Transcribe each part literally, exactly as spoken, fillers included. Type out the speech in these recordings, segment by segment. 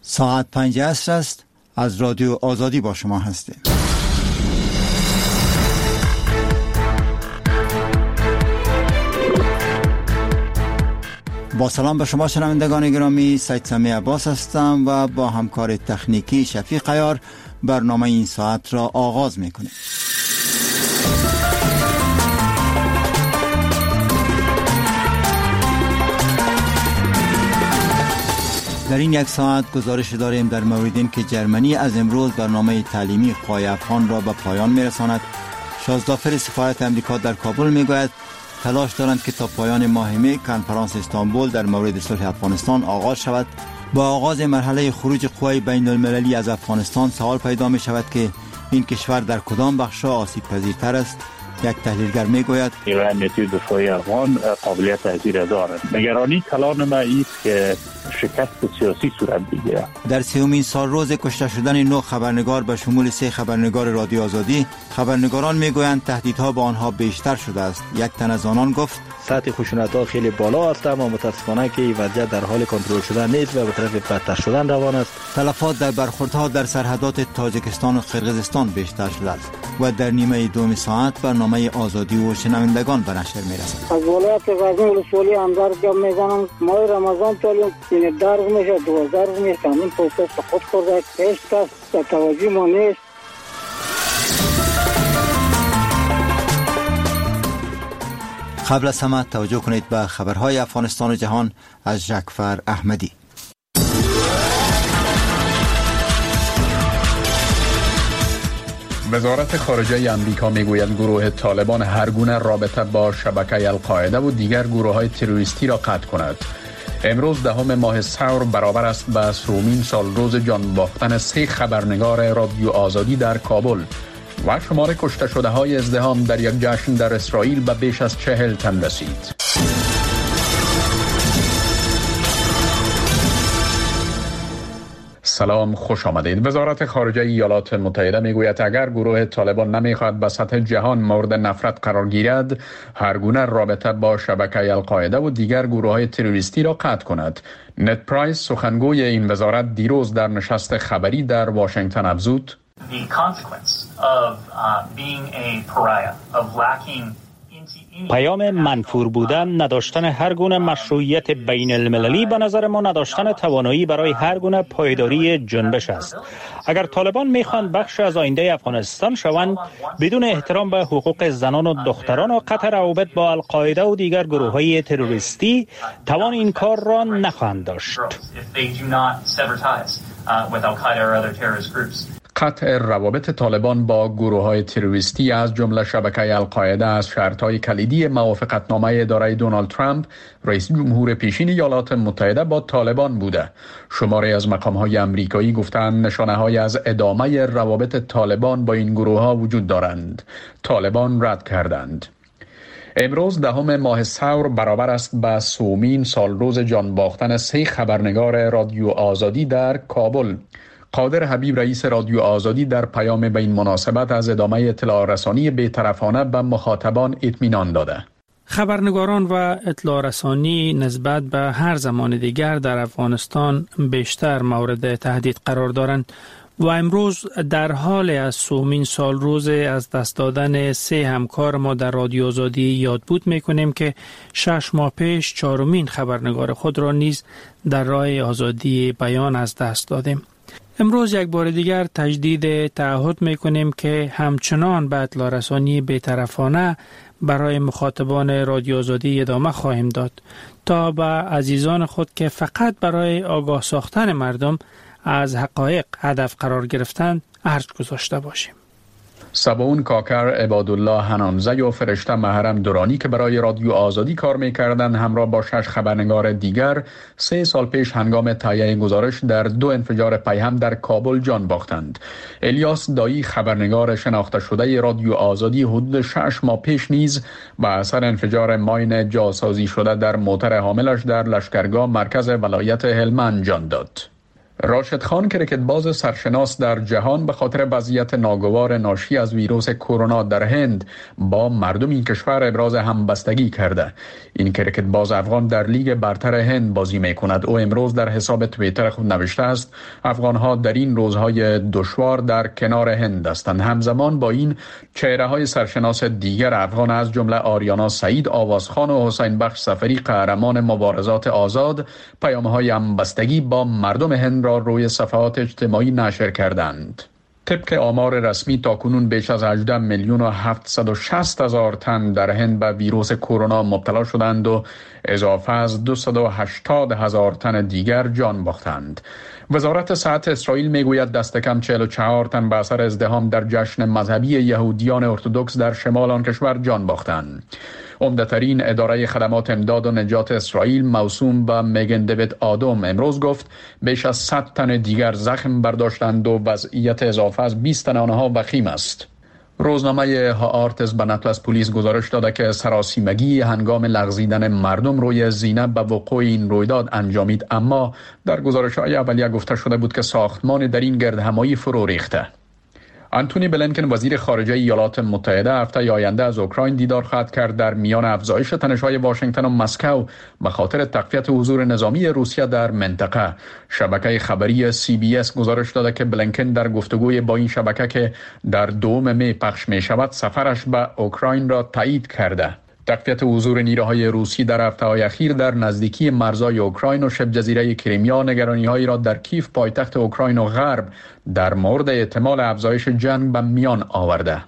ساعت پنج عصر است. از رادیو آزادی با شما هستیم. با سلام به شما شنوندگان گرامی، سید سمی عباس هستم و با همکار تکنیکی شفیق عیار برنامه این ساعت را آغاز میکنیم. در این یک ساعت گزارش داریم در مورد این که جرمنی از امروز برنامه تعلیمی قوای افغان را به پایان میرساند. شازدافر سفارت امریکا در کابل میگوید تلاش دارند که تا پایان ماه می کنفرانس استانبول در مورد صلح افغانستان آغاز شود. با آغاز مرحله خروج قوای بین المللی از افغانستان سوال پیدا می شود که این کشور در کدام بخش‌ها آسیب پذیرتر است. یک تحلیلگر میگوید نیروی دفاعی افغان قابلیت تاثیر دارند. نگرانی کلان ما است که شکست سیاسی صورت بگیرد. در سومین سال روز کشته شدن نه خبرنگار به شمول سه خبرنگار رادیو آزادی، خبرنگاران میگویند تهدیدها به آنها بیشتر شده است. یک تن از آنان گفت سطح خشونت‌ها خیلی بالا است، اما متاسفانه که وضعیت در حال کنترل شدن نیست و به طرف بدتر شدن روان است. تلفات در برخوردها در سرحدات تاجیکستان و قرقیزستان بیشتر شده است و در نیمه دوم ساعت برنامه آزادی و شنوندگان به نشر میرسد. از ولایت غزنی ولسوالی اندر گام میزنم ماه رمضان تعلیم این درد میشه دوازده میشه همین پروسس خود خورده هیچ کس در توجه ما نیست. قبل از همه توجه کنید به خبرهای افغانستان و جهان از جعفر احمدی. وزارت خارجه آمریکا میگوید گروه طالبان هر گونه رابطه با شبکه القاعده و دیگر گروه‌های تروریستی را قطع کند. امروز دهم ماه ثور برابر است به سومین سال روز جان باختن سه خبرنگار رادیو آزادی در کابل و شمار کشته شده های ازدحام در یک جشن در اسرائیل به بیش از چهل تن رسید. سلام، خوش آمدید. وزارت خارجه ایالات متحده میگوید اگر گروه طالبان نمیخواهد به سطح جهان مورد نفرت قرار گیرد، هر گونه رابطه با شبکه القاعده و دیگر گروه‌های تروریستی را قطع کند. نت پرایس سخنگوی این وزارت دیروز در نشست خبری در واشنگتن افزود The consequence of uh, being a pariah, of lacking پیام منفور بودن، نداشتن هر گونه مشروعیت بین المللی به نظر ما نداشتن توانایی برای هر گونه پایداری جنبش است. اگر طالبان میخوان بخش از آینده افغانستان شوند، بدون احترام به حقوق زنان و دختران و قطع روابط با القاعده و دیگر گروه‌های تروریستی، توان این کار را نخواهند داشت. قطع روابط طالبان با گروه‌های تروریستی از جمله شبکه القاعده از شرط‌های کلیدی موافقتنامه اداره دونالد ترامپ رئیس جمهور پیشین ایالات متحده با طالبان بوده. شماری از مقام‌های آمریکایی گفتند نشانه‌هایی از ادامه روابط طالبان با این گروه‌ها وجود دارند. طالبان رد کردند. امروز دهم ماه ثور برابر است به سومین سال روز جان باختن سه خبرنگار رادیو آزادی در کابل. قادر حبیب رئیس رادیو آزادی در پیام به این مناسبت از ادامه اطلاع رسانی بی‌طرفانه به مخاطبان اطمینان داده. خبرنگاران و اطلاع رسانی نسبت به هر زمان دیگر در افغانستان بیشتر مورد تهدید قرار دارند و امروز در حال از سومین سال روز از دست دادن سه همکار ما در رادیو آزادی یاد بود میکنیم که شش ماه پیش چهارمین خبرنگار خود را نیز در راه آزادی بیان از دست دادیم. امروز یک بار دیگر تجدید تعهد میکنیم که همچنان به اطلاع رسانی بی‌طرفانه برای مخاطبان رادیو آزادی ادامه خواهیم داد تا به عزیزان خود که فقط برای آگاه ساختن مردم از حقایق هدف قرار گرفتند عرض گذاشته باشیم. سباون کاکر، عبادالله حنانزه و فرشته محرم دورانی که برای رادیو آزادی کار می‌کردند همراه با شش خبرنگار دیگر سه سال پیش هنگام تهیه گزارش در دو انفجار پیهم در کابل جان باختند. الیاس دایی، خبرنگار شناخته شده رادیو آزادی، حدود شش ماه پیش نیز به اثر انفجار ماین جاسازی شده در موتر حاملش در لشکرگاه مرکز ولایت هلمند جان داد. راشد خان کریکت باز سرشناس در جهان به خاطر وضعیت ناگوار ناشی از ویروس کرونا در هند با مردم این کشور ابراز همبستگی کرده. این کریکت باز افغان در لیگ برتر هند بازی می کند. او امروز در حساب توییتر خود نوشته است افغان ها در این روزهای دشوار در کنار هند هستند. همزمان با این چهره های سرشناس دیگر افغان از جمله آریانا سعید آوازخان و حسین بخش سفری قهرمان مبارزات آزاد پیام های همبستگی با مردم هند را روی صفحات اجتماعی نشر کردند. طبق آمار رسمی تاکنون بیش از هجده میلیون و هفتصد و شصت هزار تن در هند به ویروس کرونا مبتلا شدند و اضافه از دویست و هشتاد هزار تن دیگر جان باختند. وزارت صحت اسرائیل میگوید دست کم چهل و چهار تن به اثر ازدحام در جشن مذهبی یهودیان ارتدوکس در شمال آن کشور جان باختند. عمده‌ترین اداره خدمات امداد و نجات اسرائیل موسوم به میگن دیوید آدم امروز گفت بیش از صد تن دیگر زخم برداشتند و وضعیت اضافه از بیست تن آنها وخیم است. روزنامه هآرتس به نقل از پلیس گزارش داده که سراسیمگی هنگام لغزیدن مردم روی زینه به وقوع این رویداد انجامید، اما در گزارش‌های اولیه گفته شده بود که ساختمان در این گردهمایی فرو ریخته. آنتونی بلینکن وزیر خارجه ایالات متحده هفته آینده از اوکراین دیدار خواهد کرد در میان افزایش تنش‌های واشنگتن و مسکو به خاطر تقویت حضور نظامی روسیه در منطقه. شبکه خبری سی بی اس گزارش داده که بلینکن در گفتگوی با این شبکه که در دوم می پخش می شود سفرش به اوکراین را تایید کرده. تقویت حضور نیروهای روسی در هفته‌های اخیر در نزدیکی مرزهای اوکراین و شبه جزیره کریمیا نگرانی‌هایی را در کیف پایتخت اوکراین و غرب در مورد احتمال افزایش جنگ به میان آورده.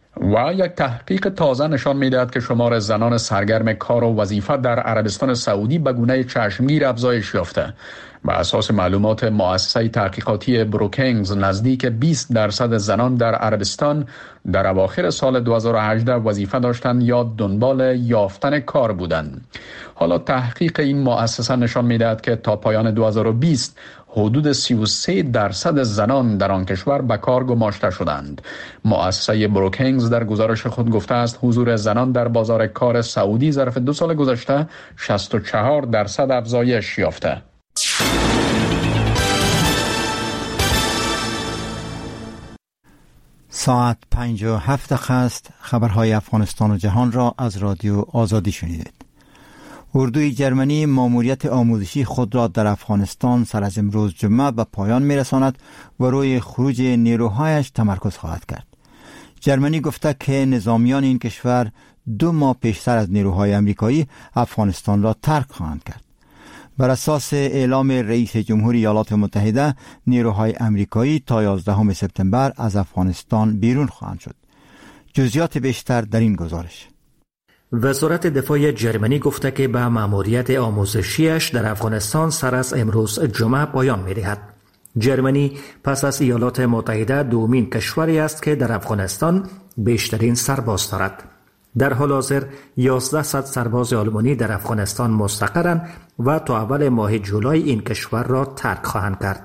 و یک تحقیق تازه نشان می‌دهد که شمار زنان سرگرم کار و وظیفه در عربستان سعودی به گونه چشمگیر افزایش یافته. بر اساس معلومات مؤسسه تحقیقاتی بروکینگز نزدیک بیست درصد زنان در عربستان در اواخر سال دو هزار و هجده وظیفه داشتند یا دنبال یافتن کار بودند. حالا تحقیق این مؤسسه نشان می‌دهد که تا پایان دو هزار و بیست حدود سی و سه درصد زنان در آن کشور به کار گماشته شدند. مؤسسه بروکینگز در گزارش خود گفته است حضور زنان در بازار کار سعودی ظرف دو سال گذشته شصت و چهار درصد افزایش یافته. ساعت پنج و هفت دقیقه است. خبرهای افغانستان و جهان را از رادیو آزادی شنیدید. اردوی جرمنی ماموریت آموزشی خود را در افغانستان سر از امروز جمعه به پایان می‌رساند و روی خروج نیروهایش تمرکز خواهد کرد. جرمنی گفته که نظامیان این کشور دو ماه پیشتر از نیروهای امریکایی افغانستان را ترک خواهند کرد. بر اساس اعلام رئیس جمهور ایالات متحده نیروهای امریکایی تا یازدهم سپتامبر از افغانستان بیرون خواهند شد. جزئیات بیشتر در این گزارش. وزارت دفاع جرمنی گفته که به مأموریت آموزشیش در افغانستان سر از امروز جمعه پایان می‌دهد. جرمنی پس از ایالات متحده دومین کشوری است که در افغانستان بیشترین سرباز دارد. در حال حاضر یازده سرباز آلمانی در افغانستان مستقرند و تا اول ماه جولای این کشور را ترک خواهند کرد.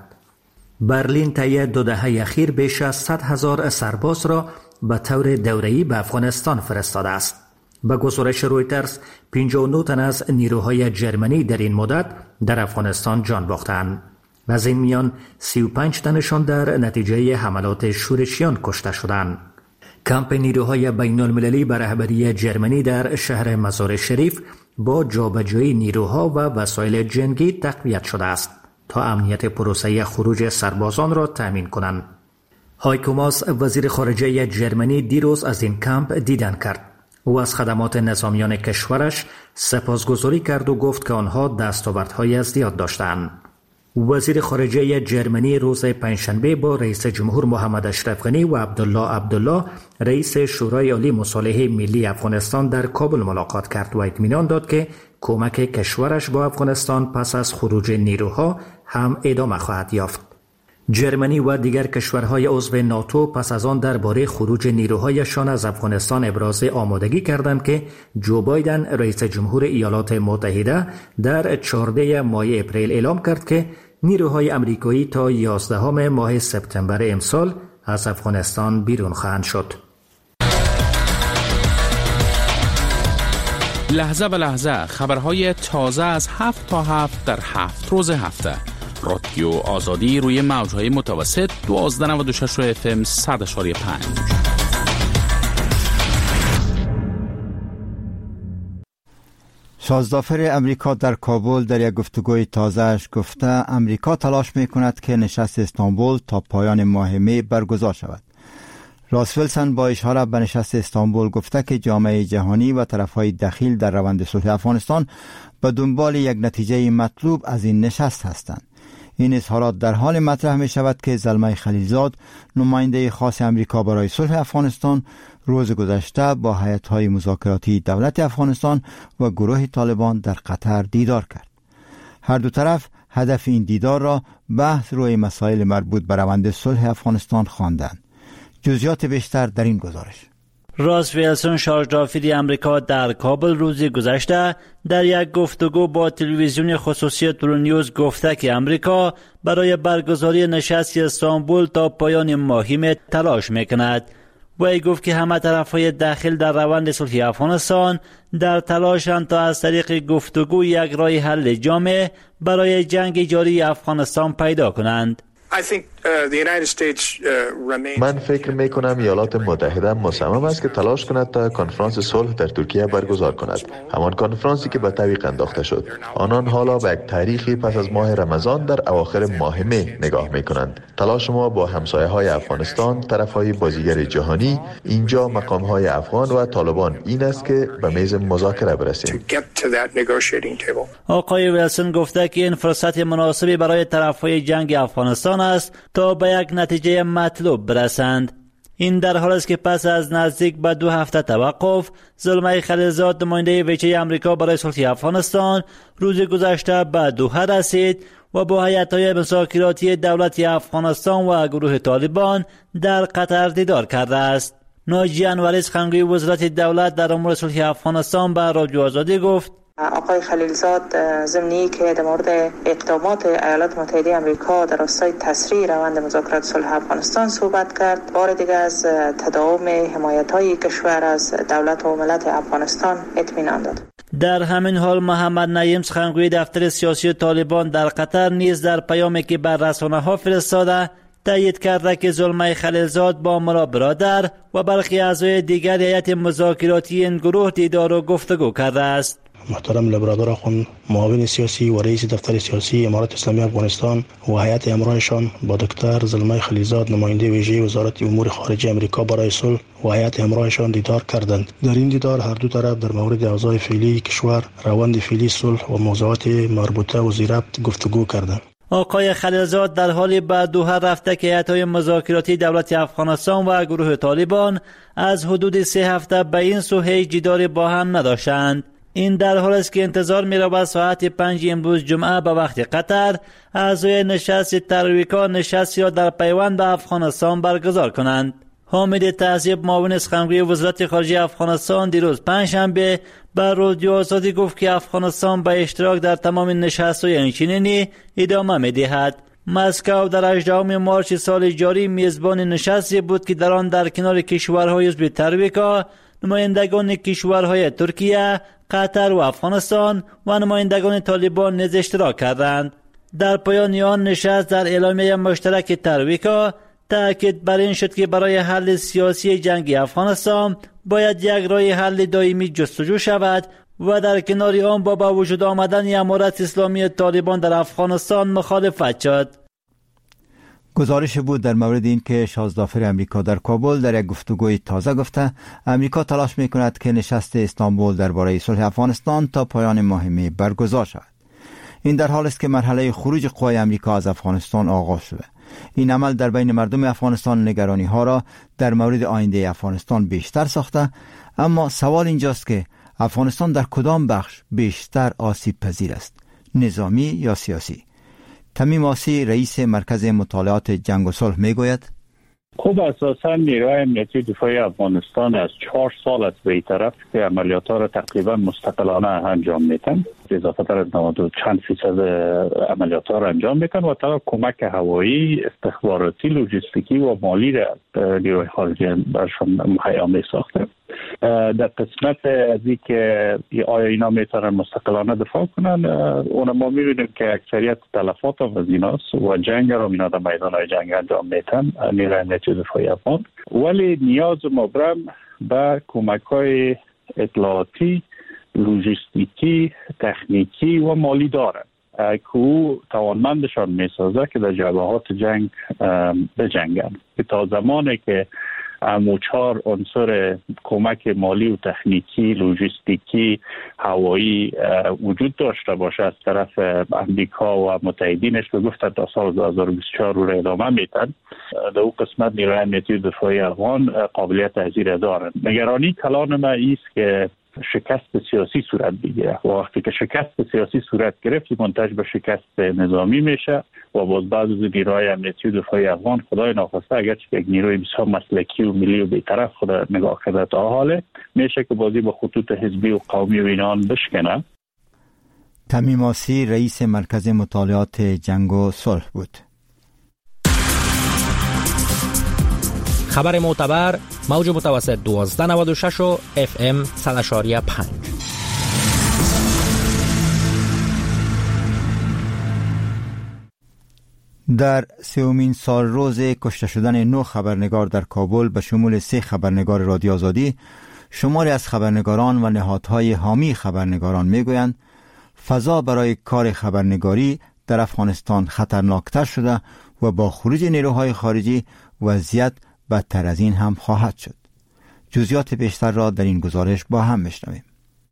برلین طی دو دهه اخیر بیش از صد هزار سرباز را به طور دوره‌ای به افغانستان فرستاده است. به گزارش رویترز پنجاه و نه تن از نیروهای جرمنی در این مدت در افغانستان جان باختند. از این میان سی و پنج تنشان در نتیجه حملات شورشیان کشته شدند. کمپ نیروهای بین المللی به رهبری جرمنی در شهر مزار شریف با جابجایی نیروها و وسایل جنگی تقویت شده است تا امنیت پروسه خروج سربازان را تأمین کنند. هایکو ماس وزیر خارجه جرمنی دیروز از این کمپ دیدن کرد. او از خدمات نظامیان کشورش سپاسگزاری کرد و گفت که آنها دستاوردهای زیاد داشتند. وزیر خارجه جرمنی روز پنجشنبه با رئیس جمهور محمد اشرف غنی و عبدالله عبدالله رئیس شورای عالی مصالحه ملی افغانستان در کابل ملاقات کرد و اطمینان داد که کمک کشورش با افغانستان پس از خروج نیروها هم ادامه خواهد یافت. جرمنی و دیگر کشورهای عضو ناتو پس از آن درباره خروج نیروهایشان از افغانستان ابراز آمادگی کردند که جو بایدن رئیس جمهور ایالات متحده در چهاردهم ماه اپریل اعلام کرد که نیروهای امریکایی تا یازدهم ماه سپتامبر امسال از افغانستان بیرون خواهند شد. لحظه به لحظه خبرهای تازه از هفت تا هفت در هفت روز هفته رادیو آزادی روی موجهای متوسط دوازده نود و شش اف ام صد اشاری پنج. شازدافر امریکا در کابل در یک گفتگوی تازهش گفته امریکا تلاش می کند که نشست استانبول تا پایان ماه می برگزار شود. راس ویلسون با اشاره به نشست استانبول گفته که جامعه جهانی و طرفهای دخیل در روند صلح افغانستان به دنبال یک نتیجه مطلوب از این نشست هستند. این اظهارات در حال مطرح می شود که زلمه خلیلزاد نماینده خاص امریکا برای صلح افغانستان روز گذشته با هیئت‌های مذاکراتی دولت افغانستان و گروه طالبان در قطر دیدار کرد. هر دو طرف هدف این دیدار را بحث روی مسائل مربوط به روند صلح افغانستان خواندند. جزئیات بیشتر در این گزارش. راس ویلسون شارژدافتی امریکا در کابل روز گذشته در یک گفتگو با تلویزیون خصوصی تورونیوز گفته که امریکا برای برگزاری نشست استانبول تا پایان ماه می تلاش میکند. وی گفت که همه طرفهای داخل در روند صلح افغانستان در تلاشند تا از طریق گفتگو یک راه حل جامع برای جنگ جاری افغانستان پیدا کنند. من فکر می کنم ایالات متحده مصمم است که تلاش کند تا کنفرانس صلح در ترکیه برگزار کند، همان کنفرانسی که به تعویق انداخته شد. آنان حالا به یک تاریخی پس از ماه رمضان در اواخر ماه می نگاه می کنند. تلاش ما با همسایه های افغانستان، طرف های بازیگر جهانی، اینجا مقام های افغان و طالبان این است که به میز مذاکره برسیم. آقای ویلسون گفته که این فرصت مناسبی برای طرف های جنگ افغانستان است تا به یک نتیجه مطلوب برسند. این در حال است که پس از نزدیک به دو هفته توقف، زلمه خلیلزاد نماینده ویژه امریکا برای صلح افغانستان روز گذشته به دوحه رسید و با هیئت‌های مذاکراتی دولت افغانستان و گروه طالبان در قطر دیدار کرده است. ناجی انوری سخنگوی وزارت دولت در امور صلح افغانستان به رادیو آزادی گفت آقای خلیلزاد ضمنی که در مورد اقدامات ایالات متحده آمریکا در راستای تسریع روند مذاکرات صلح افغانستان صحبت کرد. بار دیگر از تداوم حمایت‌های کشور از دولت و ملت افغانستان اطمینان داد. در همین حال محمد نعیم سخنگوی دفتر سیاسی طالبان در قطر نیز در پیامی که بر رسانه‌ها فرستاده تایید کرده که زلمه خلیلزاد با ملا برادر و برخی اعضای دیگر هیئت مذاکراتی این گروه دیدار و گفتگو کرده است. محترم لبرادر آخوند معاون سیاسی و رئیس دفتر سیاسی امارات اسلامی افغانستان و هیئت همراهشان با دکتر زلمه خلیلزاد نماینده ویژه وزارت امور خارجه امریکا برای صلح و هیئت همراهشان دیدار کردند. در این دیدار هر دو طرف در مورد اوضاع فعلی کشور، روند فعلی صلح و موضوعات مربوطه و ذی-ربط گفتگو کردند. آقای خلیلزاد در حالی به دوحه رفته که هیئت‌های مذاکراتی دولت افغانستان و گروه طالبان از حدود سه هفته به این سو هیچ دیداری با هم نداشتند. این در حال است که انتظار می رود ساعت پنج امروز جمعه به وقت قطر اعضای نشست ترویکا نشستی را در پیوند به افغانستان برگزار کنند. حامد تعذیب معاون سخنگوی وزارت خارجه افغانستان دیروز پنجشنبه بر رادیو آزادی گفت که افغانستان به اشتراک در تمام نشست‌های اینچنینی ادامه می‌دهد. مسکو در هجدهم مارس سال جاری میزبان نشستی بود که در آن در کنار کشورهای عضو ترویکا نمایندگان کشورهای ترکیه، قطر و افغانستان و نمایندگان طالبان نیز اشتراک کردند. در پایان آن نشست در اعلامیه مشترک ترویکا تأکید بر این شد که برای حل سیاسی جنگ افغانستان باید یک راه حل دائمی جستجو شود و در کنار آن با به وجود آمدن امارت اسلامی طالبان در افغانستان مخالفت شد. گزارش بود در مورد این که شازدافر امریکا در کابل در یک گفتگوی تازه گفته امریکا تلاش می کند که نشست استانبول درباره صلح افغانستان تا پایان ماه می برگزار شود. این در حال است که مرحله خروج قوای امریکا از افغانستان آغاز شده. این عمل در بین مردم افغانستان نگرانی ها را در مورد آینده افغانستان بیشتر ساخته، اما سوال اینجاست که افغانستان در کدام بخش بیشتر آسیب پذیر است، نظامی یا سیاسی؟ تمیم آسی رئیس مرکز مطالعات جنگ و صلح می گوید خب اساسا نیروهای امنیتی دفاعی افغانستان از چهار سال است به این طرف که عملیات ها را تقریبا مستقلانه انجام میتن، اضافه تر از نود و چند فیصد عملیات ها را انجام میتن و تا کمک هوایی، استخباراتی، لوجستیکی و مالی را نیروهای خارجی برشان مهیا می ساخته. در قسمت از این که آیا اینا میتونن مستقلانه دفاع کنن، اون ما میبینیم که اکثریت تلفات هم از ایناست و جنگ رو اینا در میدان های جنگ انجام میتن نیروی امنیتی دفاعی افغان، ولی نیاز مبرم به کمک های اطلاعاتی، لوجستیکی، تکنیکی و مالی دارن که او توانمندشان میسازه که در جبهات جنگ بجنگن. که تا زمانی که امو چهار عنصر کمک مالی و تکنیکی، لوجستیکی، هوایی وجود داشته باشه از طرف امریکا و متحدینش، به گفت تا سال دو هزار و بیست و چهار رو ادامه میتن، در اون قسمت نیروی امنیتی دفاعی افغان قابلیت تحضیر دارن. نگرانی کلان ما ایست که شکست سیاسی صورت بگیره و وقتی که شکست سیاسی صورت گرفت منتج به شکست نظامی میشه و باز بعض از نیروهای امنیتی دفاعی افغان خدای ناخواسته اگرچه یک نیروی بسیار مسلکی و ملی و بی‌طرف خود نگاه کرده تا حاله میشه که بازی با خطوط حزبی و قومی و اینان بشکنه. تمیم آسی رئیس مرکز مطالعات جنگ و صلح بود. خبر معتبر موج متوسط دوازده نود و شش و اف ام صد و پنج. در سومین سال روز کشته شدن نه خبرنگار در کابل به شمول سه خبرنگار رادیو آزادی، شماری از خبرنگاران و نهادهای حامی خبرنگاران میگویند فضا برای کار خبرنگاری در افغانستان خطرناکتر شده و با خروج نیروهای خارجی وضعیت بدتر از این هم خواهد شد. جزئیات بیشتر را در این گزارش با هم میشنویم.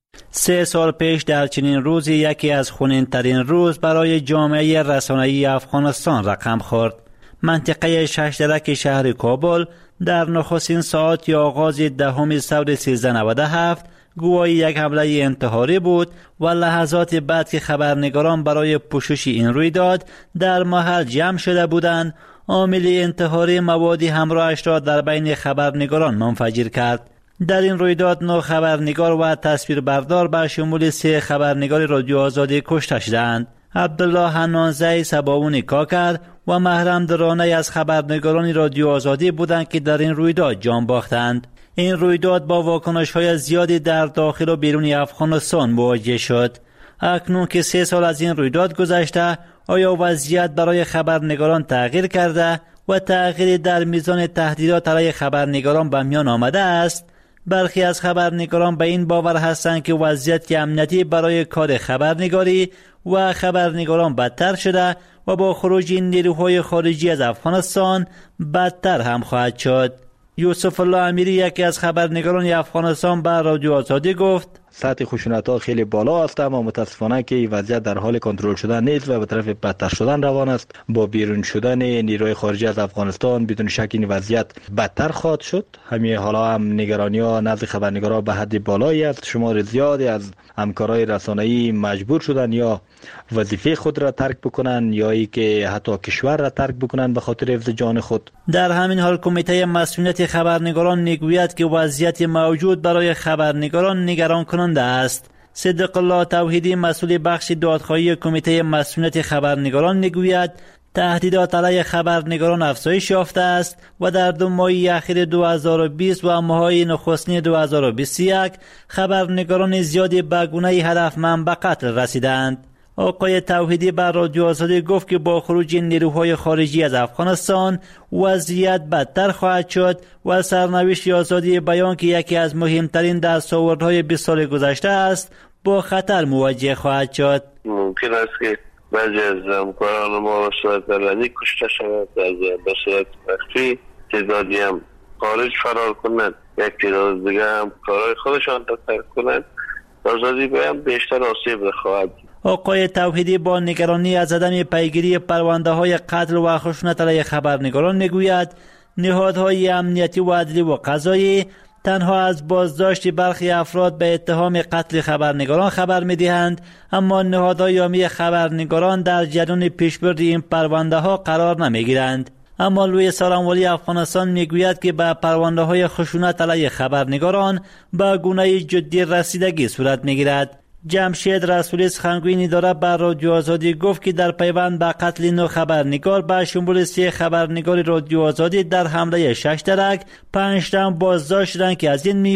سه سال پیش در چنین روزی یکی از خونین‌ترین روز برای جامعه رسانه‌ای افغانستان رقم خورد. منطقه ششدرک شهر کابل در نخستین ساعات آغاز دهم سود سیزده نود و هفت گویای یک حمله انتحاری بود و لحظات بعد که خبرنگاران برای پوشش این رویداد در محل جمع شده بودند، عامل انتحاری موادی همراهش را در بین خبرنگاران منفجر کرد. در این رویداد نه خبرنگار و تصویربردار به شمول سه خبرنگار رادیو آزادی کشته شدند. عبدالله حنانزی سباونی کاکر و محرم درانه از خبرنگاران رادیو آزادی بودند که در این رویداد جان باختند. این رویداد با واکنش‌های زیادی در داخل و بیرون افغانستان مواجه شد. اکنون که سه سال از این رویداد گذشته، آیا وضعیت برای خبرنگاران تغییر کرده و تغییری در میزان تهدیدات علیه خبرنگاران به میان آمده است؟ برخی از خبرنگاران به این باور هستند که وضعیت امنیتی برای کار خبرنگاری و خبرنگاران بدتر شده و با خروج نیروهای خارجی از افغانستان بدتر هم خواهد شد. یوسف الله امیری یکی از خبرنگاران افغانستان به رادیو آزادی گفت سطح خشونت‌ها خیلی بالا است، اما متاسفانه که وضعیت در حال کنترل شدن نیست و به طرف بدتر شدن روان است. با بیرون شدن نیروی خارجی از افغانستان بدون شک این وضعیت بدتر خواهد شد. همین حالا هم نگرانی‌ها نزد خبرنگاران به حد بالایی است. شمار زیادی از همکارای رسانه‌ای مجبور شدن یا وظیفه خود را ترک بکنن یا ای که حتی کشور را ترک بکنن به خاطر حفظ جان خود. در همین حال کمیته مسئولیت خبرنگاران میگوید که وضعیت موجود برای خبرنگاران نگران کننده است. صدق الله توحیدی مسئول بخش دادخواهی کمیته مسئولیت خبرنگاران میگوید تهدیدات علیه خبرنگاران افزایش یافته است و در دو ماه اخیر دو هزار و بیست و ماهای نخستین دو هزار و بیست و یک خبرنگاران زیادی به گونه هدفمند به قتل رسیدند. آقای توحیدی بر رادیو آزادی گفت که با خروج نیروهای خارجی از افغانستان وضعیت بدتر خواهد شد و سرنوشت آزادی بیان که یکی از مهمترین دستاوردهای بیست سال گذشته است با خطر مواجه خواهد شد. ممکن است که بعضی از همکاران ما به صورت علنی کشته شود، به صورت مخفی تعدادی هم خارج فرار کنند، یک تعداد دیگه هم کارهای خودشان ترک کنند. آزادی بیان بیشتر آسیب خواهد. آقای توحیدی با نگرانی از عدم پیگیری پرونده های قتل و خشونت علیه خبرنگاران میگوید نهادهای امنیتی و عدلی و قضایی تنها از بازداشت برخی افراد به اتهام قتل خبرنگاران خبر میدهند، اما نهادهای حامی خبرنگاران در جریان پیشبرد این پرونده ها قرار نمیگیرند. اما لوی سارانوالی افغانستان میگوید که به پرونده های خشونت علیه خبرنگاران به گونه جدی رسیدگی صورت میگیرد. جمشید رسولی سخنگوی اداره بر رادیو آزادی گفت که در پیوند به قتل نو خبرنگار به شمول سه خبرنگار رادیو آزادی در حمله شش درک پنج تن بازداشت شدند که از این میان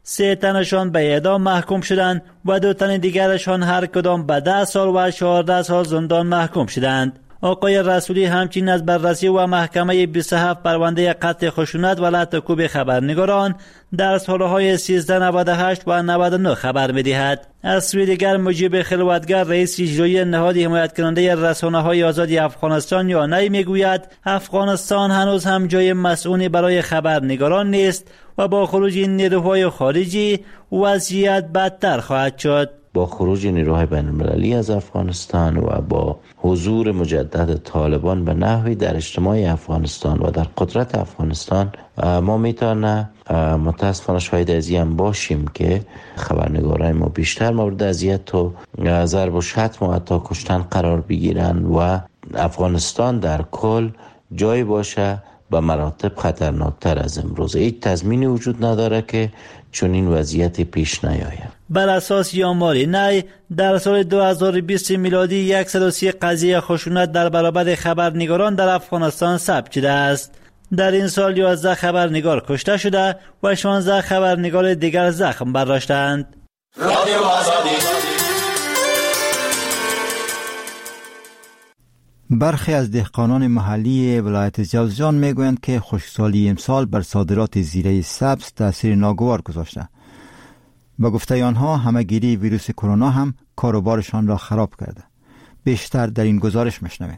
سه تنشان به اعدام محکوم شدند و دو تن دیگرشان هر کدام به ده سال و چهارده سال زندان محکوم شدند. آقای رسولی همچنین از بررسی و محکمه بیست و هفت پرونده قتل خشونت و لطم‌کوب خبرنگاران در سالهای سیزده نود و هشت و نود و نه خبر می‌دهد. از سوی دیگر مجیب خلوتگر رئیس اجرایی نهاد حمایت کننده رسانه‌های آزاد افغانستان یا نی میگوید افغانستان هنوز هم جای مسئولی برای خبرنگاران نیست و با خروج این نیروهای خارجی وضعیت بدتر خواهد شد. با خروج نیروهای بین المللی از افغانستان و با حضور مجدد طالبان به نحوی در اجتماع افغانستان و در قدرت افغانستان ما میتونه متاسفانه شاهد از این باشیم که خبرنگارای ما بیشتر مورد اذیت و ضرب و شتم و حتی کشتن قرار بگیرن و افغانستان در کل جای باشه به مراتب خطرناکتر از امروز. هیچ تضمینی وجود نداره که چون این وضعیت پیش نیاید. بر اساس آمار نی در سال دو هزار و بیست میلادی صد و سی قضیه خشونت در برابر خبرنگاران در افغانستان ثبت شده است. در این سال یازده خبرنگار کشته شده و شانزده خبرنگار دیگر زخم برداشتند. برخی از دهقانان محلی ولایت جوزجان میگویند که خشکسالی امسال بر صادرات زیره سبز تاثیر ناگوار گذاشته. با گفته آنها همه‌گیری ویروس کرونا هم کاروبارشان را خراب کرده. بیشتر در این گزارش میشنویم.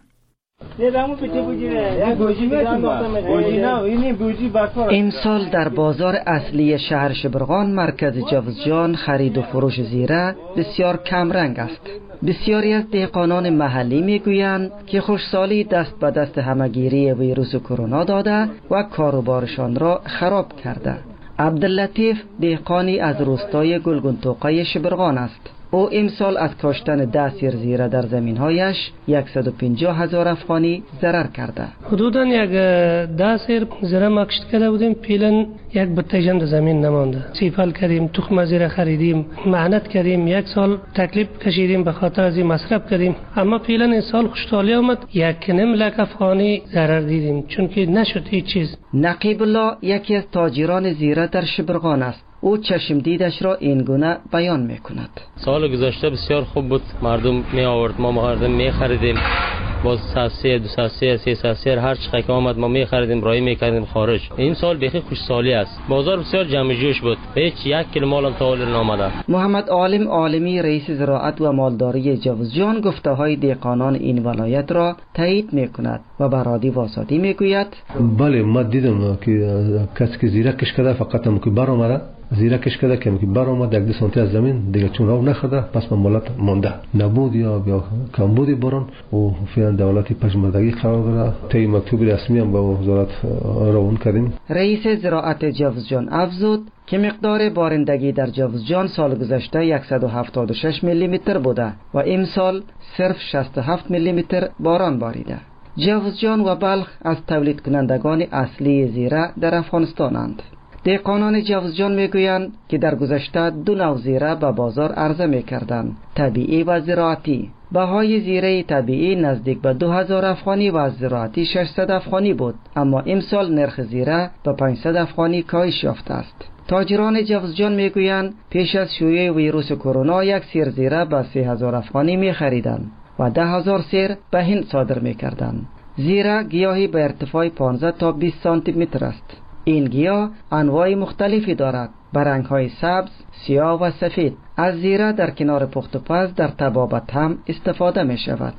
امسال در بازار اصلی شهر شبرغان مرکز جوزجان خرید و فروش زیره بسیار کم رنگ است. بسیاری از دهقانان محلی میگویند که خشکسالی دست به دست همه‌گیری ویروس کرونا داده و کاروبارشان را خراب کرده. عبداللطیف دهقانی از روستای گلگونتوقه شبرغان است. او امسال از کاشتن ده سیر زیره در زمینهایش صد و پنجاه هزار افغانی ضرر کرده. حدوداً یک ده سیر زیره ما کشت کرده بودیم، پیلن یک بتجن در زمین نمانده. سیفال کردیم، تخم زیره خریدیم، مهنت کردیم، یک سال تکلیف کشیدیم، به خاطر از این مصرف کردیم. اما پیلن این سال خوشحالی آمد، یک نیم لک افغانی ضرر دیدیم چون که نشد هیچ چیز. نقیب الله یکی از تاجران زیره در شبرغان است. او چشم دیدش را این گونه بیان میکند. سال گذشته بسیار خوب بود، مردم می آورد، ما مردم می خریدیم، باز ساسه دو ساسه سه ساسه هر چقدر که آمد ما می خریدیم، رای می کردیم خارج. این سال بیخی خوشسالی است، بازار بسیار جمع جوش بود، هیچ یک کیلو مال هم تا نامده. محمد عالم عالمی رئیس زراعت و مالداری جوزجان گفته های دهقانان این ولایت را تایید میکند و برادی واسطی میگوید بله ما دیدم که کسی که زیره کش کرده فقط هم که بر اومده زیره کش کرده که بر اومد یک دو سانتی از زمین دیگه چون رو نخورده، پس مالات مانده نبود یا یا کمبود باران و فعلا دولتی پژمردگی قرار داره. طی مکتوب رسمی هم با وزارت روان کردیم. رئیس زراعت جوزجان افزود که مقدار بارندگی در جوزجان سال گذشته صد و هفتاد و شش میلی متر بوده و امسال صرف شصت و هفت میلی متر باران باریده. جوزجان و بلخ از تولید کنندگان اصلی زیره در افغانستانند. دهقانان جوزجان میگویند که در گذشته دو نوع زیره به بازار عرضه میکردند، طبیعی و زراعتی. بهای زیره طبیعی نزدیک به دو هزار افغانی و زراعتی ششصد افغانی بود، اما امسال نرخ زیره به پانصد افغانی کاهش یافته است. تاجران جوزجان میگویند پیش از شیوع ویروس کرونا یک سیر زیره به سه هزار افغانی میخریدند و ده هزار سیر به هند صادر میکردند. زیره گیاهی به ارتفاع پانزده تا بیست سانتی متر است. این گیاه انواع مختلفی دارد، به رنگ‌های سبز، سیاه و سفید. از زیره در کنار پخت و پز در طبابت هم استفاده می شود.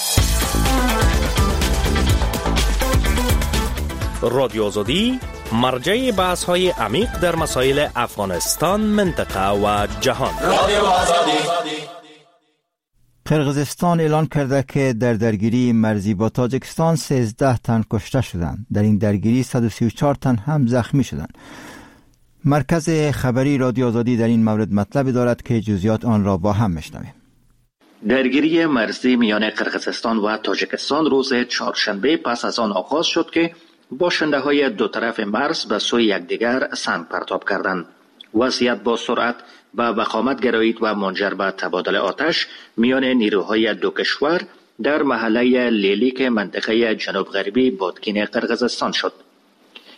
رادیو آزادی مرجع بحث‌های عمیق در مسائل افغانستان، منطقه و جهان. رادیو آزادی. قرقیزستان اعلان کرده که در درگیری مرزی با تاجیکستان سیزده تن کشته شدند. در این درگیری صد و سی و چهار تن هم زخمی شدند. مرکز خبری رادیو آزادی در این مورد مطلبی دارد که جزئیات آن را با هم میشنویم. درگیری مرزی میان قرقیزستان و تاجیکستان روز چهارشنبه پس از آن آغاز شد که باشنده های دو طرف مرز به سوی یکدیگر سنگ پرتاب کردند. وضعیت با سرعت و وخامت گرایید و منجر به تبادل آتش میان نیروهای دو کشور در محله لیلیک منطقه جنوب غربی بادکین قرقیزستان شد.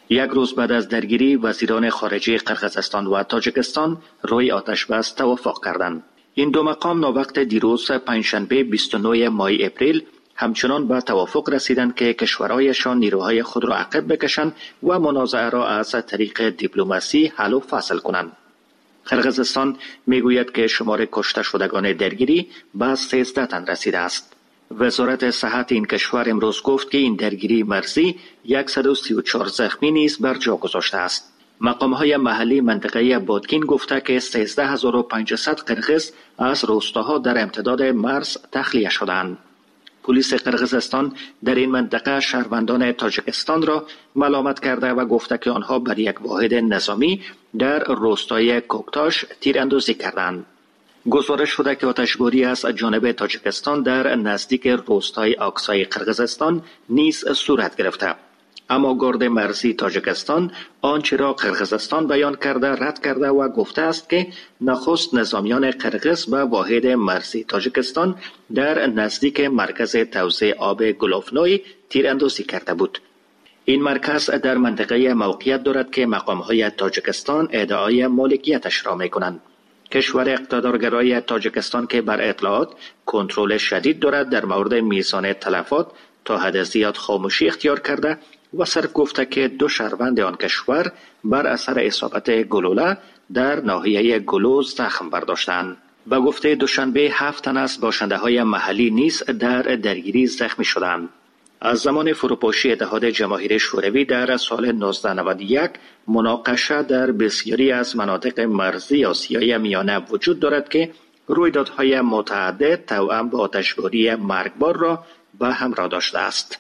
یک روز بعد از درگیری وزیران خارجه قرقیزستان و تاجیکستان روی آتش بس توافق کردند. این دو مقام ناوقت دیروز پنجشنبه بیست و نه ماه اپریل همچنان به توافق رسیدند که کشورهایشان نیروهای خود را عقب بکشند و منازعه را از طریق دیپلماسی حل و فصل کنند. قرقیزستان میگوید که شمار کشته شدگان درگیری به سیزده تن رسیده است. وزارت صحت این کشور امروز گفت که این درگیری مرزی صد و سی و چهار زخمی نیز بر جا گذاشته است. مقام‌های محلی منطقه بادکین گفته که سیزده هزار و پانصد قرقیز از روستاها در امتداد مرز تخلیه شدند. پلیس قرقیزستان در این منطقه شهروندان تاجیکستان را ملامت کرده و گفته که آنها بر یک واحد نظامی در روستای کوکتاش تیراندازی کردند. گزارش شده که آتشباری از جانب تاجیکستان در نزدیک روستای آکسای قرقیزستان نیز صورت گرفته. اما گارد مرزی تاجیکستان آنچه را قرقیزستان بیان کرده رد کرده و گفته است که نخست نظامیان قرقیز به واحد مرزی تاجیکستان در نزدیک مرکز توزیع آب گلوفنوی تیراندازی کرده بود. این مرکز در منطقه موقعیت دارد که مقام‌های تاجیکستان ادعای مالکیتش را می‌کنند. کشور اقتدارگرای تاجیکستان که بر اطلاعات کنترل شدید دارد در مورد میزان تلفات تا حد زیاد خاموشی اختیار کرده و صرف گفته که دو شهروند آن کشور بر اثر اصابت گلوله در ناحیه گلو زخم برداشتند. به گفته دوشنبه هفت تن از باشنده های محلی نیز در درگیری زخمی شدند. از زمان فروپاشی اتحاد جماهیر شوروی در سال نوزده نود و یک مناقشه در بسیاری از مناطق مرزی آسیای میانه وجود دارد که رویدادهای متعدد توأم با آتشباری مرگبار را به همراه داشته است.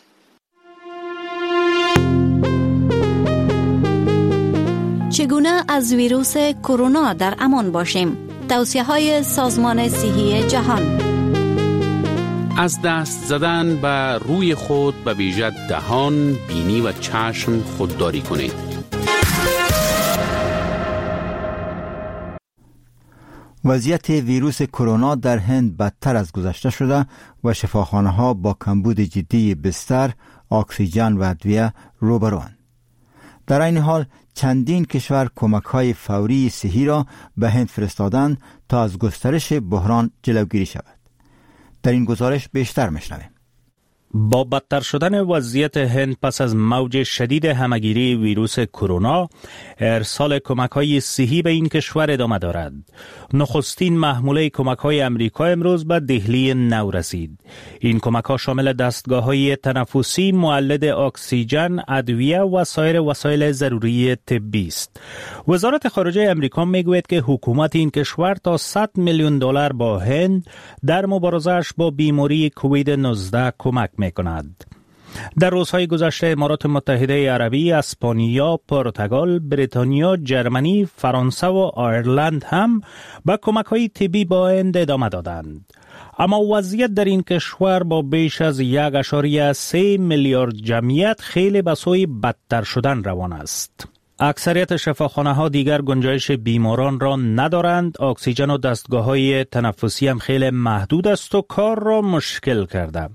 چگونه از ویروس کرونا در امان باشیم؟ توصیه‌های سازمان صحی جهان. از دست زدن به روی خود به ویژه دهان، بینی و چشم خودداری کنید. وضعیت ویروس کرونا در هند بدتر از گذشته شده و شفاخانه‌ها با کمبود جدی بستر، اکسیژن و ادویه روبروند. در این حال چندین کشور کمک‌های فوری صحی را به هند فرستادند تا از گسترش بحران جلوگیری شود. در این گزارش بیشتر میشنویم. با بدتر شدن وضعیت هند پس از موج شدید همهگیری ویروس کرونا، ارسال کمک‌های صحی به این کشور ادامه دارد. نخستین محموله کمک‌های امریکا امروز به دهلی نو رسید. این کمک‌ها شامل دستگاه‌های تنفسی، مولد اکسیژن، ادویه و سایر وسایل ضروری طبی است. وزارت خارجه امریکا میگوید که حکومت این کشور تا صد میلیون دلار با هند در مبارزه‌اش با بیماری کووید نوزده کمک می‌کند. در روزهای گذشته امارات متحده عربی، اسپانیا، پرتغال، بریتانیا، جرمنی، فرانسه و آیرلند هم به کمک‌های طبی با هند ادامه دادند. اما وضعیت در این کشور با بیش از یک اشاریه سه میلیارد جمعیت خیلی به سوی بدتر شدن روان است. اکثریت شفاخانه‌ها دیگر گنجایش بیماران را ندارند. اکسیژن و دستگاه‌های تنفسی هم خیلی محدود است و کار را مشکل کرده.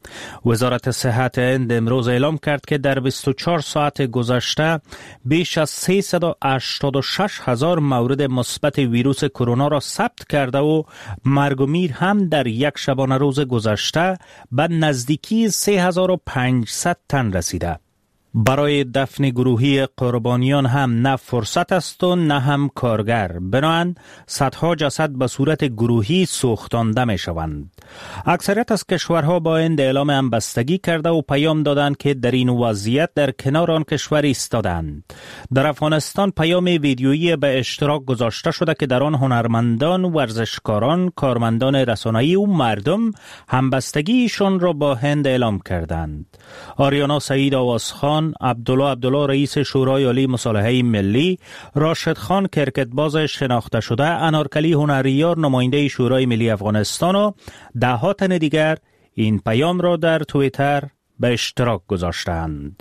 وزارت صحت هند امروز اعلام کرد که در بیست و چهار ساعت گذشته بیش از سیصد و هشتاد و شش هزار مورد مثبت ویروس کرونا را ثبت کرده و مرگ و میر هم در یک شبانه روز گذشته به نزدیکی سه هزار و پانصد تن رسیده. برای دفن گروهی قربانیان هم نه فرصت است و نه هم کارگر. بنابراین صدها جسد به صورت گروهی سوختانده می شوند. اکثریت از کشورها با این اعلام همبستگی کرده و پیام دادند که در این وضعیت در کنار آن کشور ایستادند. در افغانستان پیام ویدیویی به اشتراک گذاشته شده که در آن هنرمندان، ورزشکاران، کارمندان رسانه‌ای و مردم همبستگیشان را با هند اعلام کردند. آریانا سعید آوازخان، عبدالله عبدالله رئیس شورای عالی مصالحه ملی، راشد خان کرکتباز شناخته شده، انارکلی هنریار نماینده شورای ملی افغانستان و ده ها تن دیگر این پیام را در توییتر به اشتراک گذاشتند.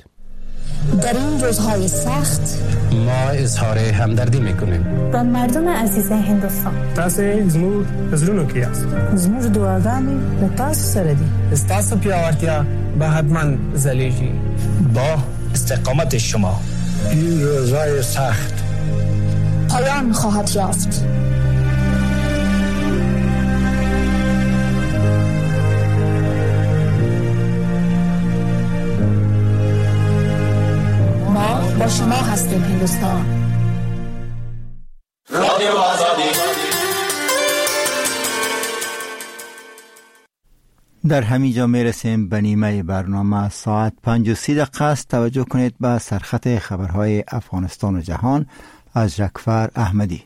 در این روزهای سخت ما اظهار همدردی میکنیم با مردم عزیز هندوستان. تاسو زموږ زړونو کې یاست. زموږ دعاګانې له تاسو سره دي. ستاسو پیاوړتیا به حتما ځلیږي. با استقامت شما این روزهای سخت پایان خواهد یافت. ما با شما هستیم هندوستان. رادیو آزادی. در همینجا میرسیم به نیمه برنامه. ساعت پنج و سی دقیقه است. توجه کنید به سرخط خبرهای افغانستان و جهان از جعفر احمدی.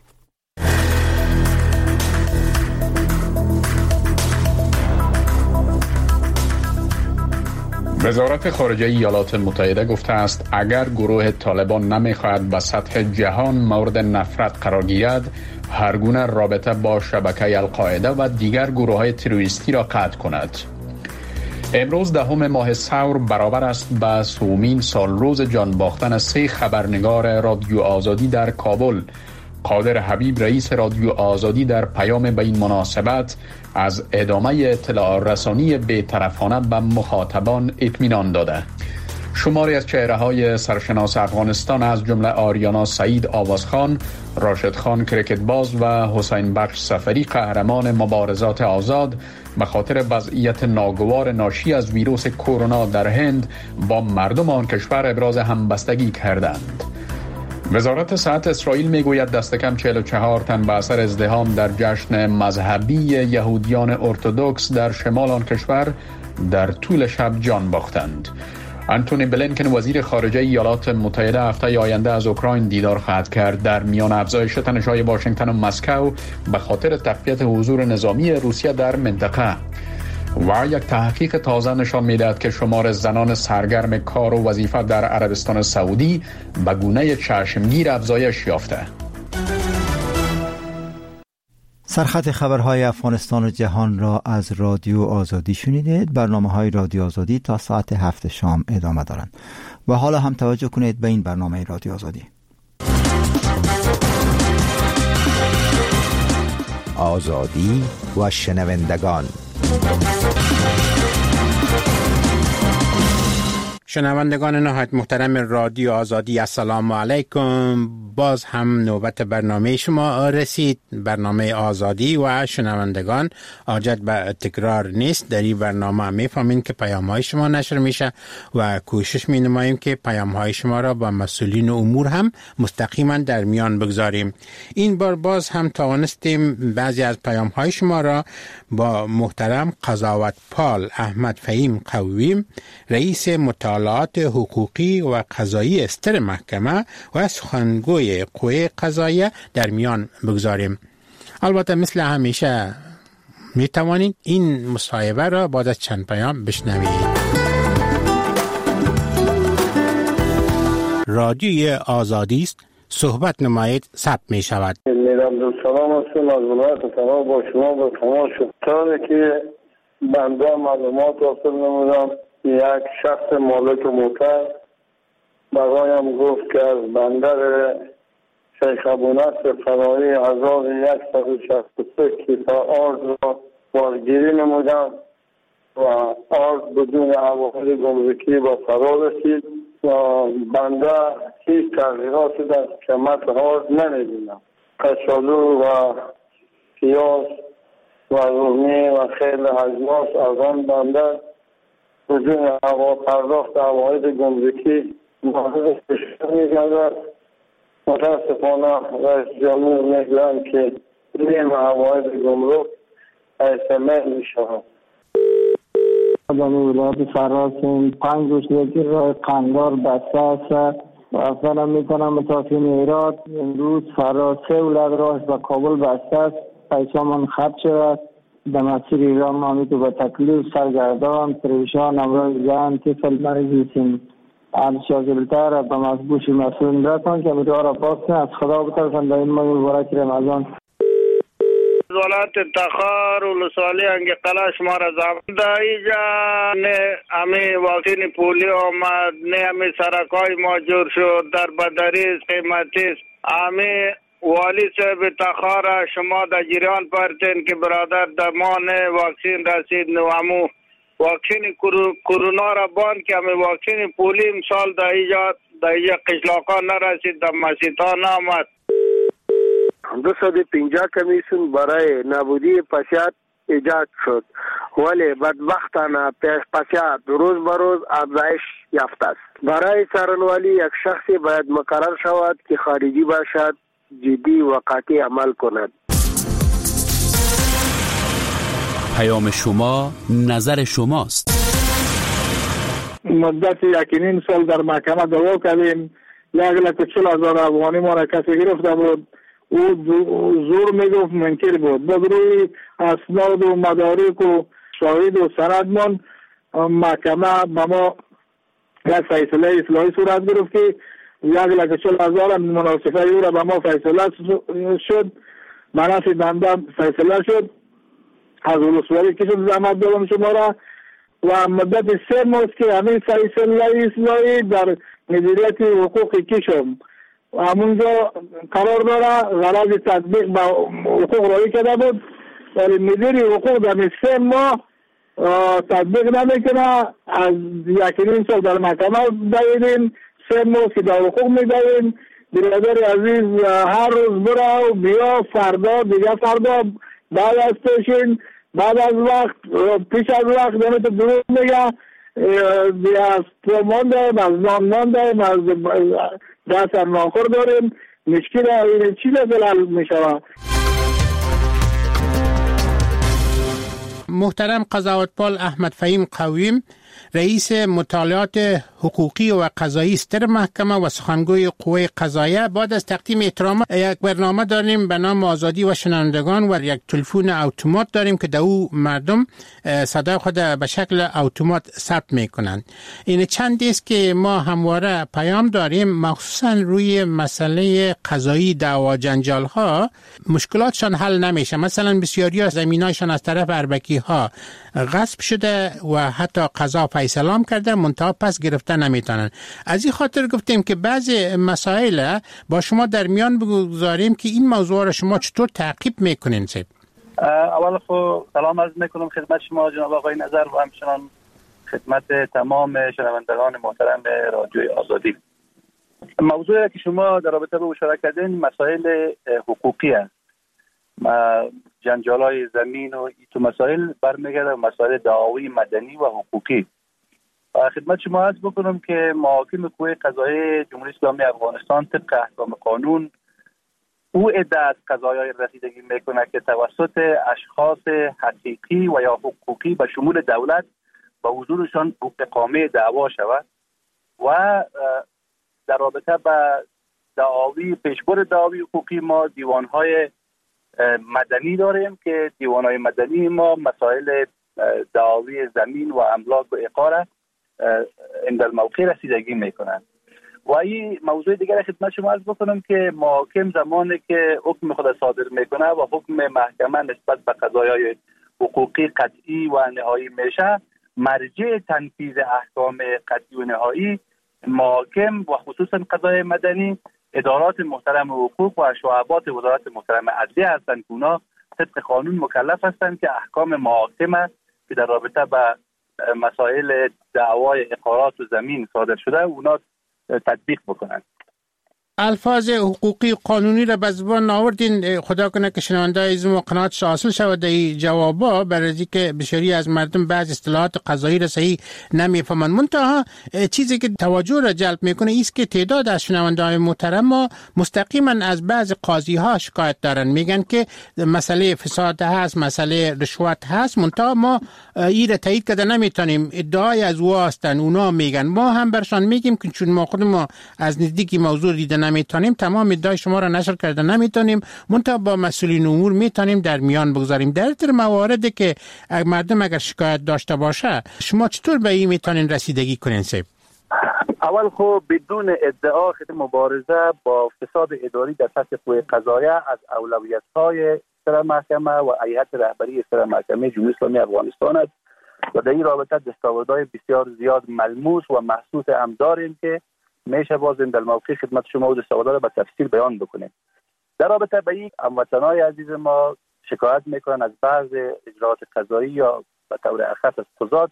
وزارت خارجه ایالات متحده گفته است اگر گروه طالبان نمیخواهد به سطح جهان مورد نفرت قرار گیرد، هر گونه رابطه با شبکه القاعده و دیگر گروه‌های تروریستی را قطع کند. امروز دهم ماه ثور برابر است به سومین سال روز جان باختن سه خبرنگار رادیو آزادی در کابل. قادر حبیب رئیس رادیو آزادی در پیام به این مناسبت از ادامه اطلاع رسانی بی‌طرفانه به مخاطبان اطمینان داده. شماری از چهره‌های سرشناس افغانستان از جمله آریانا سعید آوازخان، راشد خان کرکتباز و حسین بخش سفری قهرمان مبارزات آزاد به خاطر وضعیت ناگوار ناشی از ویروس کرونا در هند با مردم آن کشور ابراز همبستگی کردند. وزارت صحت اسرائیل میگوید دست کم چهل و چهار تن به اثر ازدحام در جشن مذهبی یهودیان ارتدوکس در شمال آن کشور در طول شب جان باختند. آنتونی بلینکن وزیر خارجه ایالات متحده هفته آینده از اوکراین دیدار خواهد کرد. در میان افزایش تنش‌های واشنگتن و مسکو به خاطر تقویت حضور نظامی روسیه در منطقه و یک تحقیق تازه نشان می‌دهد که شمار زنان سرگرم کار و وظیفه در عربستان سعودی به گونه چشمگیر افزایش یافته. سرخط خبرهای افغانستان و جهان را از رادیو آزادی شنیدید. برنامه‌های رادیو آزادی تا ساعت هفت شام ادامه دارند و حالا هم توجه کنید به این برنامه رادیو آزادی. آزادی و شنوندگان. شنوندگان نهایت محترم رادیو آزادی، السلام علیکم. باز هم نوبت برنامه شما رسید، برنامه آزادی و شنوندگان. حاجت به تکرار نیست. در این برنامه میفهمین که پیام های شما نشر میشه و کوشش می نماییم که پیام های شما را با مسئولین امور هم مستقیما در میان بگذاریم. این بار باز هم توانستیم بعضی از پیام های شما را با محترم قضاوتپال احمد فهیم قویم، رئیس مطالعات حقوقی و قضایی استر محکمه و سخنگوی قوه قضاییه در میان بگذاریم. البته مثل همیشه می توانید این مصاحبه را بعد از چند پیام بشنوید. رادیوی آزادی است، صحبت نمایید، ثبت می شود. میرم دو سلام هستم از ولایت تمام با شما با تمام شد که بنده معلومات حاصل نمودم. یک شخص مالک موتر برایم گفت که از بندر شیخ ابونصر فراری هزار و صد و شصت و سه کیسه آرد را بارگیری نمودم و آرد بدون عوامل گمرکی با فرا رسید و بنده هیچ تغییراتی در قیمت آرد نمی‌بینم. کچالو و پیاز و رومی و خیلی اجناس از آن بنده بدون هوا پرداخت عواید گمرکی مورد کشور می‌گردد. متاسفانه رئیس جمهور می‌گویند که نیم عواید گمرک ایسمه می‌شود. در ولایت فراز پنج روز که راه قندار بسته است و اصلا میکنم متاسفین ایراد امروز فراز سه ولایت راه به کابل بسته است. پیسا من خط شود در مسیر ایران ما میتو به تکلیف سرگردان پریشان امراض جان طفل مریضی سیم ارشازلتر به مضبوش مسئول رسان که میتو را پاس از خدا بترسن در این ماه مبارک رمضان. ولایت تخار و لسالی انگی قلاش مارا زمده ایجا نه امی واکسین پولیو آمد، نه امی سرکای ماجور شد در بدریز قیمتیست. امی والی صاحب تخار شما در جریان پرتین که برادر در ما نه واکسین رسید نو امو واکسین کرونا را بان که همه واکسین پولی امسال در اینجا در اینجا قشلاقا نرسید، در مسیطا نامد. دو صد و پنجاه کمیسیون برای نابودی پسیات ایجاد شد، ولی بدبختانه پسیات روز به روز افزایش یافته است. برای څارنوالي یک شخصی باید مقرر شود که خارجی باشد، جدی و قاطع عمل کند. پیام شما نظر شماست. مدت یک نیم سال در محکمه دعوا کردیم، یک لک و چل هزار افغانی ما را کسی گرفته بود، او زور میگفت منکر بود. به روی اسناد و مدارک و شاهد و سندمان محکمه به ما یک فیصله اصلاحی صورت گرفت که یک لک و چل هزار مناسبه او را به ما فیصله شد، منافع بنده فیصله شد، از ولسوالی کشید زحمت دادم شما را و مدت سه ماه که همین فیصله اصلاحی در مدیریت حقوق کشم همونجا قرار داره، غرض تطبیق با حقوق رایی کرده بود، ولی مدیر حقوق در سه ماه تطبیق نمیکنه. از یک نیم سال در محکمه دویدیم، سه ماه که در حقوق میدویم. برادر عزیز هر روز برا و بیا، فردا دیگه فردا بعد از پیشین بعد از وقت پیش از وقت دمت دروغ میگه، از تو ماندیم، از نان ماندیم، از دست هم ناخور داریم. مشکل این چی دلال میشوه؟ محترم قضاوتپال احمد فهیم قویم، رئیس مطالعات حقوقی و قضایی ستر محکمه و سخنگوی قوه قضاییه، بعد از تقدیم احترام یک برنامه داریم به نام آزادی و شنوندگان و یک تلفن اتومات داریم که در او مردم صدای خود به شکل اتومات ثبت میکنند. این چند است که ما همواره پیام داریم، مخصوصا روی مسئله قضایی دعوا جنجال ها مشکلاتشان حل نمیشه. مثلا بسیاری از زمینایشان از طرف اربکی ها غصب شده و حتی قضا فیصله کرده، منتها پس گرفته نمیتونن. از این خاطر گفتیم که بعضی مسائل با شما در میان بگذاریم که این موضوع را شما چطور تعقیب میکنین. سید اول خو سلام عرض میکنم خدمت شما جناب آقای نظر و همچنان خدمت تمام شنوندگان محترم رادیوی آزادی. موضوعی که شما در رابطه با اشاره کردین مسائل حقوقی است. جنجال‌های زمین و این تو مسائل برمیگرده مسائل دعاوی مدنی و حقوقی. خدمت شما عرض بکنم که محاکم قوه قضاییه جمهوری اسلامی افغانستان طبق احکام قانون او عده از قضایای رسیدگی میکنه که توسط اشخاص حقیقی و یا حقوقی به شمول دولت با حضورشان اقامه دعوا شود و در رابطه با دعاوی پیشبر دعاوی حقوقی ما دیوانهای مدنی داریم که دیوانهای مدنی ما مسائل دعاوی زمین و املاک و اقاره عند الموقع رسیدگی میکنند. و این موضوع دیگر خدمت شما عرض بکنم که محاکم زمانی که حکم خود صادر میکنه و حکم محکمه نسبت به قضایای حقوقی قطعی و نهایی میشه، مرجع تنفیذ احکام قطعی و نهایی محاکم و خصوصا قضای مدنی ادارات محترم حقوق و شعبات وزارت محترم عدلیه هستند که اونا طبق قانون مکلف هستند که احکام محاکمه که در رابطه با مسائل دعوای اقارات و زمین صادر شده اونا تطبیق بکنند. الفاظ حقوقی قانونی را به زبان آوردین، خدا کنه که شنونده از ما قناعت حاصل شود در این جوابا، برای اینکه بسیاری از مردم بعض اصطلاحات قضایی را صحیح نمیفهمند. منتها چیزی که توجه را جلب میکنه است که تعداد از شنونده های محترم ما مستقیما از بعض قاضی ها شکایت دارن، میگن که مسئله فساد هست، مسئله رشوت هست، منتها ما این را تایید کرده نمیتونیم، ادعای از او هستن. اونا میگن، ما هم برشان میگیم که چون ما خود ما از نزدیکی موضوع دیده نمیتونیم، تمام ادعای شما را نشر کرده نمیتونیم، منتها با مسئولین امور میتونیم در میان بگذاریم. در تر مواردی که مردم اگر شکایت داشته باشه شما چطور به این میتونین رسیدگی کنین؟ سیب اول خب بدون ادعا خیلی مبارزه با فساد اداری در سطح قوه قضاییه از اولویت‌های سر محکمه و هیئت رهبری سر محکمه جمهوری اسلامی افغانستان است و در این رابطه دستاوردهای بسیار زیاد ملموس و محسوس هم داریم که میشه باز در موقع خدمت شما و دستاوردها را به تفصیل بیان بکنیم. در رابطه با این هموطنان عزیز ما شکایت میکنن از بعض اجراءات قضایی یا به طور اخص از قضات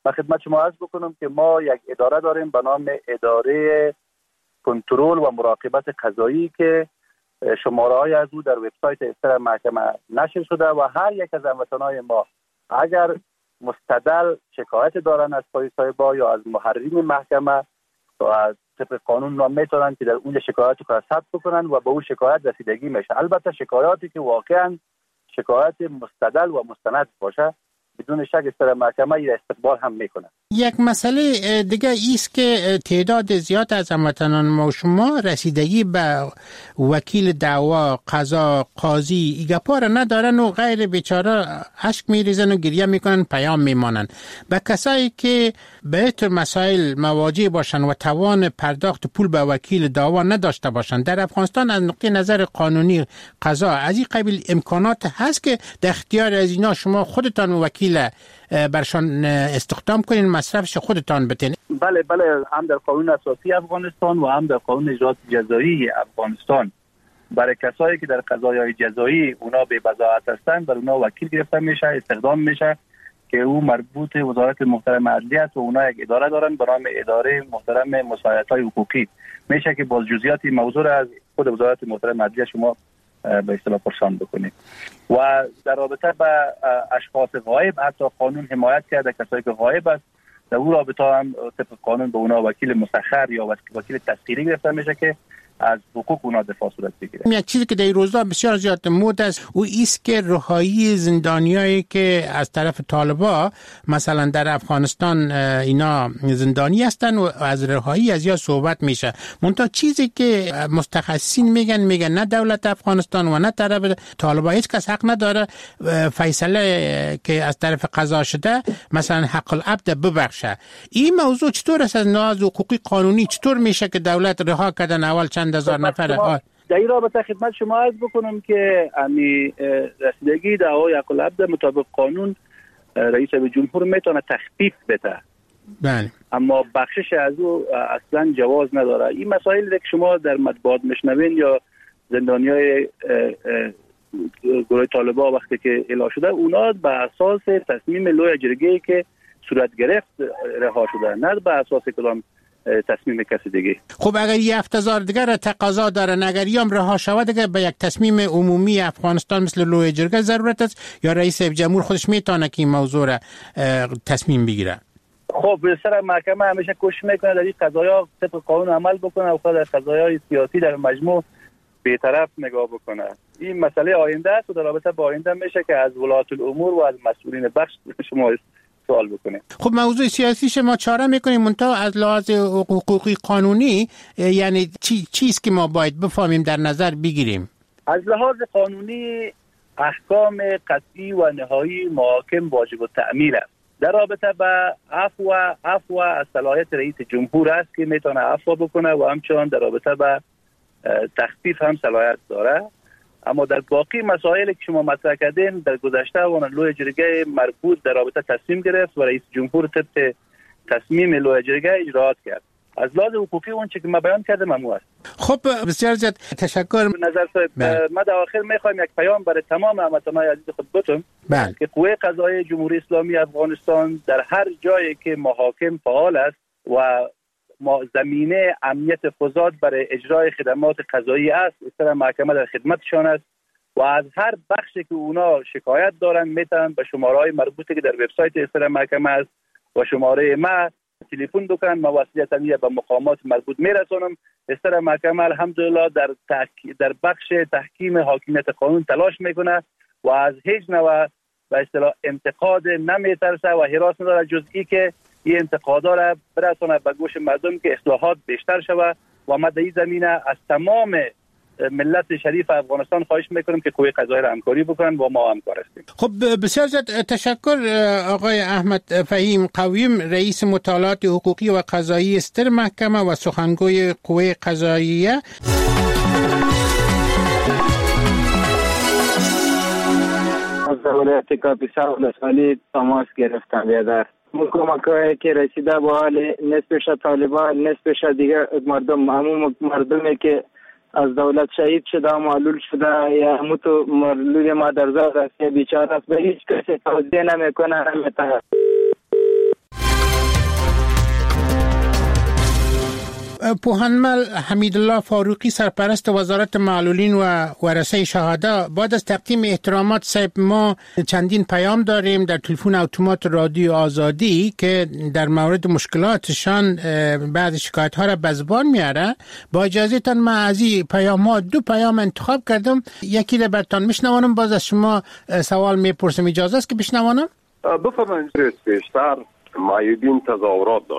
من خدمت شما عرض بکنم که ما یک اداره داریم به نام اداره کنترل و مراقبت قضایی که شماره های از او در وبسایت استر محکمه نشر شده و هر یک از هموطنان ما اگر مستدل شکایت دارن از پای صاحبا یا از محررین محکمه و از طبق قانون نام میتونن که در اونجا شکایت رو ثبت بکنن و به اون شکایت رسیدگی میشه. البته شکایاتی که واقعا شکایت مستدل و مستند باشه بدون شک استر محکمه ای استقبال هم میکنه. یک مسئله دیگه ایست که تعداد زیاد از هموطنان ما و شما رسیدگی به وکیل دعوا، قضا، قاضی ایگپا را ندارن و غیر بیچاره اشک میریزن و گریه میکنن، پیام میمانن. به کسایی که به طور مسائل مواجه باشن و توان پرداخت پول به وکیل دعوا نداشته باشن، در افغانستان از نقطه نظر قانونی قضا از این قبیل امکانات هست که در اختیار از اینا شما خودتان وکیل برشان استخدام کنین، مصرفش خودتان بتین؟ بله بله، هم در قانون اساسی افغانستان و هم در قانون اجرات جزایی افغانستان برای کسایی که در قضایای جزایی اونا به بضاعت هستند بر اونا وکیل گرفته میشه، استخدام میشه که او مربوط وزارت محترم عدلیه و اونا یک اداره دارن به نام اداره محترم مساعدت‌های حقوقی. میشه که باز جزئیات موضوع از خود وزارت محترم عدلیه شما به اصطلاح پرسان بکنید. و در رابطه با اشخاص غایب حتی قانون حمایت کرده کسایی که غایب است، در اون رابطه هم طبق قانون به اونا وکیل مسخر یا وکیل تسخیری گرفته میشه که از حقوق اونا دفاع صورت بگیره. یک چیزی که در این روزها بسیار زیاد مود است او ایست که رهایی زندانیایی که از طرف طالبا مثلا در افغانستان اینا زندانی هستن و از رهایی از یا صحبت میشه. منتها چیزی که متخصصین میگن میگن نه دولت افغانستان و نه طرف طالبا هیچ کس حق نداره فیصله که از طرف قضا شده مثلا حق العبد ببخشه. این موضوع چطور است از ناز حقوقی قانونی چطور میشه که دولت رها کردن اول چند هزار نفر؟ در این رابطه خدمت شما عرض بکنم که امی رسیدگی دعوای حق العبد مطابق قانون رئیس جمهور میتونه تخفیف بده، بله، اما بخشش از او اصلا جواز نداره. این مسائل که شما در مطبوعات میشنوین یا زندانیای گروه طالبا وقتی که اعلام شده اونا به اساس تصمیم لوی جرگه‌ای که صورت گرفت رها شده، نه به اساس کدام تصمیم کسی دیگه. خب اگر یه هفتهزار دیگر تقاضا دارن اگر یام رها شود دیگه به یک تصمیم عمومی افغانستان مثل لوی جرگه ضرورت است یا رئیس جمهور خودش میتونه که این موضوع را تصمیم بگیره؟ خب سر محکمه همیشه کوشش میکنه در این قضایا طبق قانون عمل بکنه و خود در قضایای سیاسی در مجموع بی‌طرف نگاه بکنه. این مسئله آینده است و در رابطه با آینده میشه که از ولایت الامور و از مسئولین بخش شما سوال بکنه. خب موضوع سیاسی شما چاره میکنیم منتها از لحاظ حقوقی قانونی یعنی چی چیز که ما باید بفهمیم در نظر بگیریم؟ از لحاظ قانونی احکام قطعی و نهایی محاکم واجب التأمین است. در رابطه با عفو عفو از صلاحیت رئیس جمهور است که میتونه عفو بکنه و همچنان در رابطه با تخفیف هم صلاحیت داره. اما در باقی مسائلی که شما مطرح کردین در گذشته و لوی جرگه مربوط در رابطه تصمیم گرفت و رئیس جمهور طبق تصمیم لوی جرگه اجراات کرد. از لحاظ حقوقی اون چیزی که ما بیان کردم ممنوع است. خب بسیار زیاد تشکر. نظر صاحب ما در آخر میخوایم یک پیام برای تمام هموطنان عزیز خود بتون که قوه قضاییه جمهوری اسلامی افغانستان در هر جایی که محاکم فعال است و زمینه امنیت قضات برای اجرای خدمات قضایی است استر محکمه در خدمتشان است و از هر بخشی که اونا شکایت دارن میتونن به شماره‌های مربوطه که در وبسایت استر محکمه است و شماره ما تلفن بکنن. ما وصلیت امنیت به مقامات مربوط میرسونم. استر محکمه الحمدلله در تحک... در بخش تحکیم حاکمیت قانون تلاش میکنه و از هیچ نوع به اصطلاح انتقاد نمیترسه و هراس نداره جزئی که این انتقادا را برسانه به گوش مردم که اصلاحات بیشتر شود و ما در این زمینه از تمام ملت شریف افغانستان خواهش میکنم که قوه قضاییه را همکاری بکنن و ما همکار هستیم. خب بسیار زیاد تشکر آقای احمد فهیم قویم رئیس مطالعات حقوقی و قضایی استر محکمه و سخنگوی قوه قضاییه. از ولایت کاپیسا ولسوالی تماس گرفتم بیادر کمک‌هایی که رسیده به حال نصفش طالبان نصفش دیگه مردم عموم مردمی که از دولت شهید شده و معلول شده یا همونطور معلول مادرزاد است یا بیچاره است به هیچ کسی توجیه نمیکنه نمیتونه. پوهنمل حمیدالله فاروقی سرپرست وزارت معلولین و ورثه شهدا، بعد از تقدیم احترامات صاحب، ما چندین پیام داریم در تلفن اتومات رادیو آزادی که در مورد مشکلاتشان بعد شکایت ها را به زبان میاره. با اجازهتان من از این پیام ها دو پیام انتخاب کردم، یکی را براتون میشنوانم، باز از شما سوال میپرسم. اجازه است که بشنوانم؟ بفرمایید. بیشتر معیدین تظاهرات